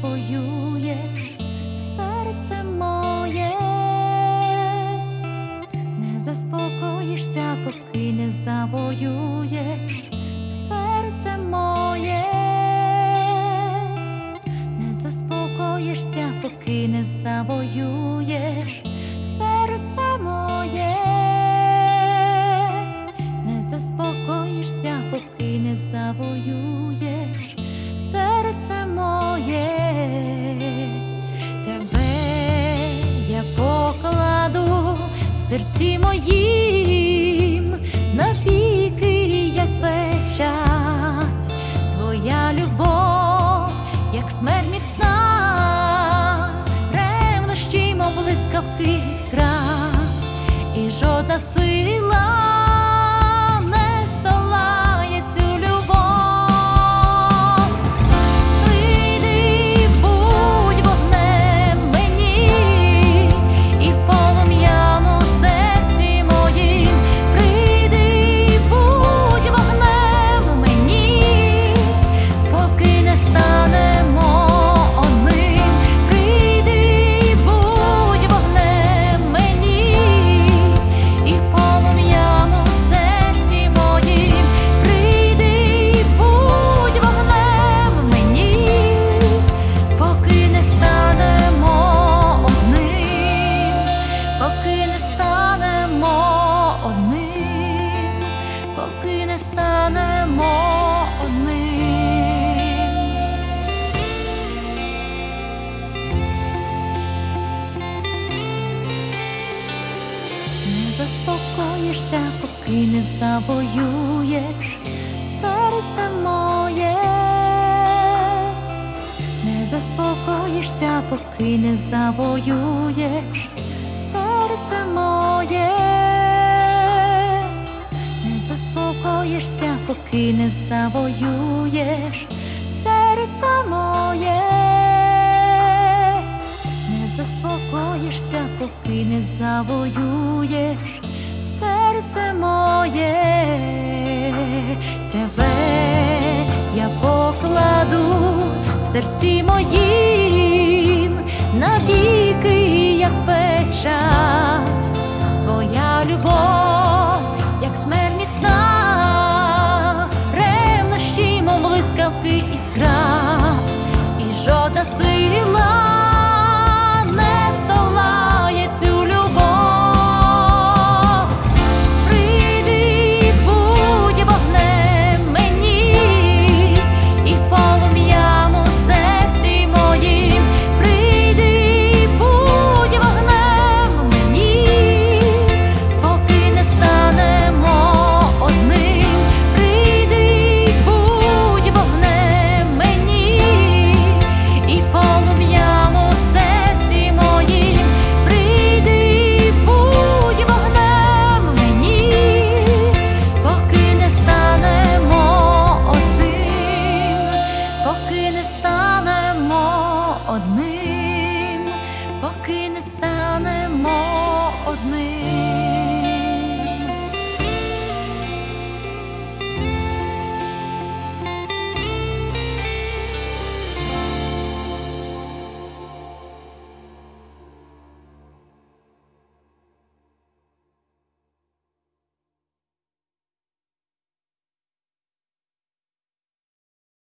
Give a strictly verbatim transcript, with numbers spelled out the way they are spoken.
завоюєш серце моє, не заспокоїшся, поки не завоюєш серце моє, не заспокоїшся, поки не завоюєш серце моє, не заспокоїшся, поки не завоюєш серце моє. Тебе я покладу в серці моїм навіки, як печать. Твоя любов, як смерть міцна, ревнощі, мов блискавки іскра, і жодна сила не здолає цю любов. Прийди, будь вогнем мені і полум'ям у серці моїм. Прийди, будь вогнем мені, поки не станемо одним. Прийди, будь вогнем мені і полум'ям у серці моїм. Прийди, будь вогнем мені, поки не станемо одним, поки не станемо одним, поки не станемо одним. Не заспокоїшся, поки не завоюєш серце моє, не заспокоїшся, поки не завоюєш серце моє, не заспокоїшся, поки не завоюєш серце моє, не заспокоїшся, поки не завоюєш серце моє. Тебе я покладу в серці моїм навіки, як печать.